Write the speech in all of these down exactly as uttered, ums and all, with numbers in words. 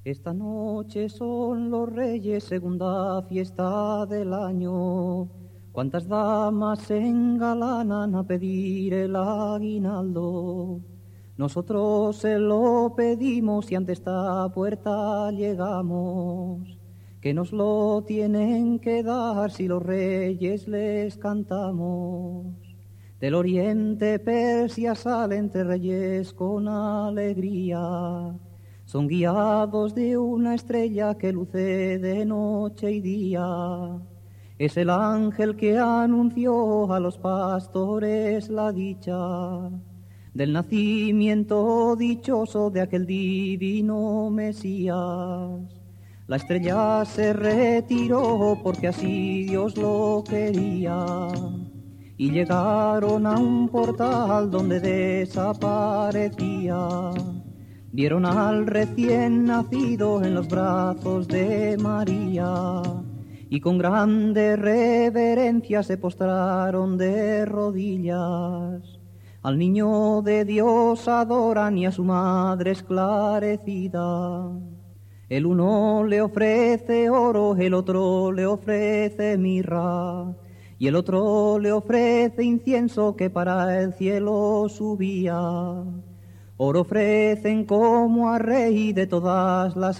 Esta noche son los Reyes, segunda fiesta del año. Cuántas damas se engalanan a pedir el aguinaldo. Nosotros se lo pedimos y ante esta puerta llegamos. Que nos lo tienen que dar si los Reyes les cantamos. Del oriente Persia salen tres reyes con alegría. Son guiados de una estrella que luce de noche y día. Es el ángel que anunció a los pastores la dicha del nacimiento dichoso de aquel divino Mesías. La estrella se retiró porque así Dios lo quería. Y llegaron a un portal donde desaparecía. Vieron al recién nacido en los brazos de María y con grande reverencia se postraron de rodillas. Al niño de Dios adoran y a su madre esclarecida. El uno le ofrece oro, el otro le ofrece mirra y el otro le ofrece incienso que para el cielo subía. Oro ofrecen como a rey de todas las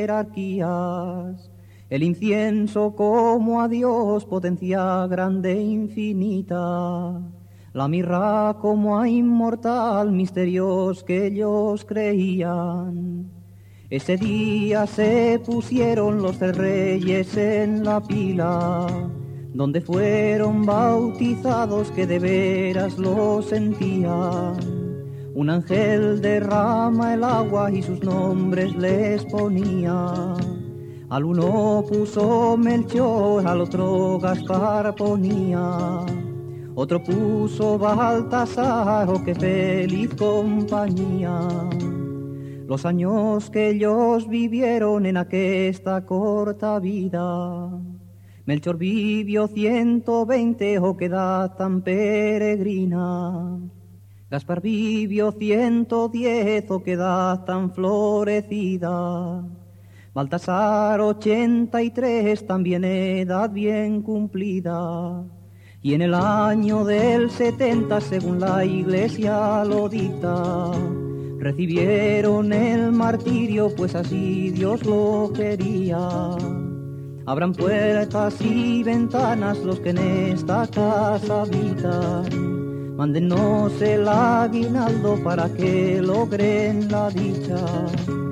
jerarquías, el incienso como a Dios, potencia grande e infinita, la mirra como a inmortal, misterios que ellos creían. Ese día se pusieron los tres reyes en la pila, donde fueron bautizados que de veras lo sentían. Un ángel derrama el agua y sus nombres les ponía. Al uno puso Melchor, al otro Gaspar ponía. Otro puso Baltasar, oh qué feliz compañía. Los años que ellos vivieron en aquesta corta vida. Melchor vivió ciento veinte, oh qué edad tan peregrina. Gaspar vivió ciento diez, oh qué edad tan florecida. Baltasar ochenta y tres, también edad bien cumplida. Y en el año del setenta, según la Iglesia lo dicta, recibieron el martirio, pues así Dios lo quería. Abran puertas y ventanas los que en esta casa habitan. Mándennos el aguinaldo para que logren la dicha.